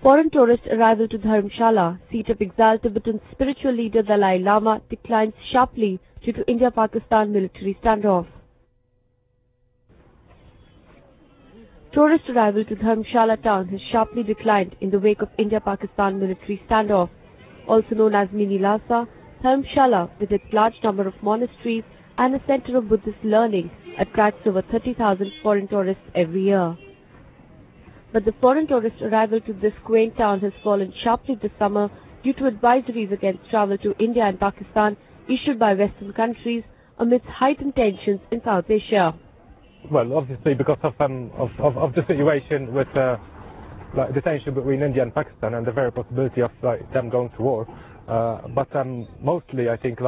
Foreign tourist arrival to Dharamshala, seat of exiled Tibetan spiritual leader Dalai Lama, declines sharply due to India-Pakistan military standoff. Tourist arrival to Dharamshala town has sharply declined in the wake of India-Pakistan military standoff. Also known as Mini Lhasa, Dharamshala, with its large number of monasteries and a center of Buddhist learning, attracts over 30,000 foreign tourists every year. But the foreign tourist arrival to this quaint town has fallen sharply this summer due to advisories against travel to India and Pakistan issued by Western countries amidst heightened tensions in South Asia. Well, obviously because of the situation with the tension between India and Pakistan and the very possibility of them going to war. But mostly I think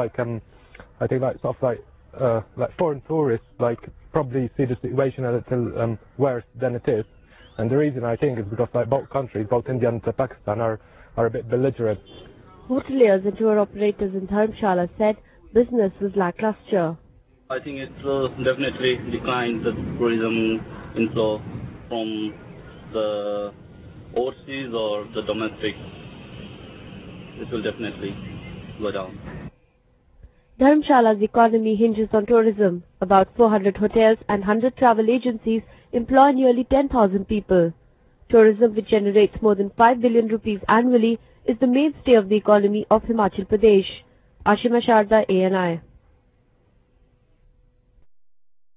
foreign tourists probably see the situation a little worse than it is. And the reason I think is because both countries, both India and Pakistan, are a bit belligerent. Hoteliers and tour operators in Dharamshala said business was lackluster. I think it will definitely decline the tourism inflow from the overseas or the domestic. It will definitely go down. Dharamshala's economy hinges on tourism. About 400 hotels and 100 travel agencies employ nearly 10,000 people. Tourism, which generates more than 5 billion rupees annually, is the mainstay of the economy of Himachal Pradesh. Ashima Sharda, ANI.